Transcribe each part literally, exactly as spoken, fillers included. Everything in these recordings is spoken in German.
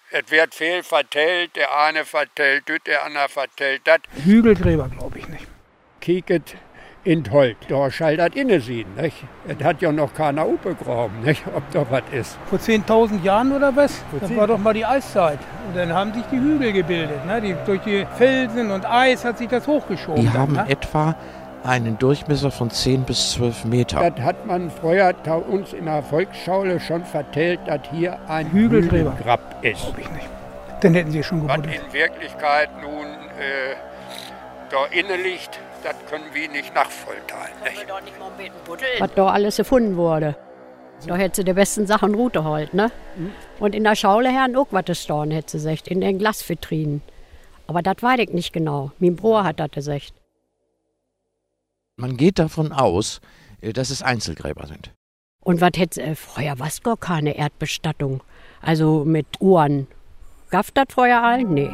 Es wird viel vertellt, der eine vertellt das, der andere vertellt das. Hügelgräber glaube ich nicht. Kieket in die Holt, da schall das inne sehen, nicht? Es hat ja noch keiner aufgegraben, nicht? Ob da was ist. Vor zehntausend Jahren oder was? Das war doch mal die Eiszeit. Und dann haben sich die Hügel gebildet. Ne? Die, durch die Felsen und Eis hat sich das hochgeschoben. Die dann, haben ne? etwa einen Durchmesser von zehn bis zwölf Meter. Das hat man früher uns in der Volksschule schon vertellt, dass hier ein Hügelgräber. Hügelgrab ist. Glaube ich nicht. Dann hätten sie schon Was gebuddelt. in Wirklichkeit nun äh, da inne liegt, das können wir nicht nachvollziehen. Nicht? Was da alles gefunden wurde. Da hätte sie die besten Sachen Route geholt, ne? Mhm. Und in der Schaule Herrn auch was gestorben, hätte sie gesagt, in den Glasvitrinen. Aber das weiß ich nicht genau. Mein Bruder hat das gesagt. Man geht davon aus, dass es Einzelgräber sind. Und was hätte äh, vorher was gar keine Erdbestattung? Also mit Uhren. Gab das vorher all? Nee.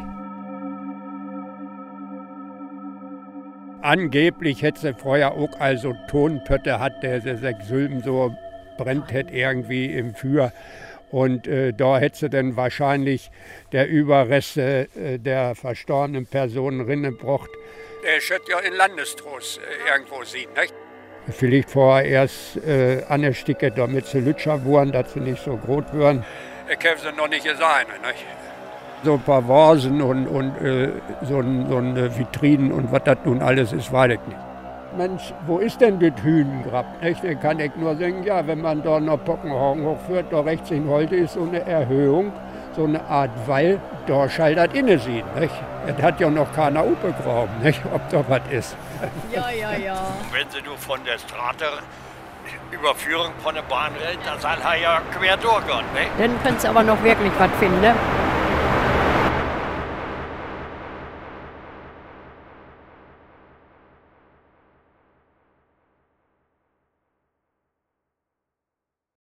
Angeblich hätte sie vorher auch also Tonpötte hat, der sie sechs Sylben so brennt hätte irgendwie im Feuer. Und äh, da hätte sie dann wahrscheinlich der Überreste äh, der verstorbenen Personen rinnebraucht. Der schött ja in Landestrost äh, irgendwo sieht, nicht? Vielleicht vorher erst äh, angestickt, damit sie lütscher wurden, dass sie nicht so groß würden. Ich kann sie noch nicht sein, nicht? So ein paar Vasen und, und äh, so, ein, so eine Vitrinen und was das nun alles ist, weiß ich nicht. Mensch, wo ist denn das Hühnengrab? Nicht? Dann kann ich nur sagen, ja, wenn man da noch Pockenhagen hochführt, da rechts in Holte ist so eine Erhöhung, so eine Art Wall, da schall das inne sehen. Nicht? Das hat ja noch keiner aufgegraben, nicht? Ob da was ist. Ja, ja, ja. Und wenn sie nur von der Straße Überführung von der Bahn redet, dann soll er ja quer durchgehen, ne? Dann könntest du aber noch wirklich was finden, ne?